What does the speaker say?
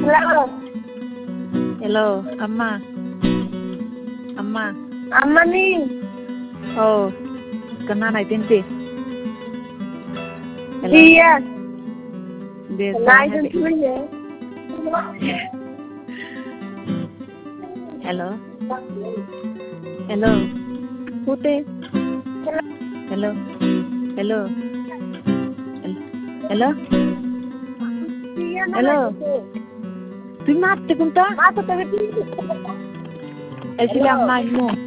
Hello. Hello, Amma. Amma. Amma ni. Oh, kena naik tinti. Hello. Iya. Dia Naik sana. tinti ya. Hello. Hello. Putih. Hello. Hello. Hello. Iya na. Hello. Tuh mati kunta? Mata tapi. Ay sila ang mo.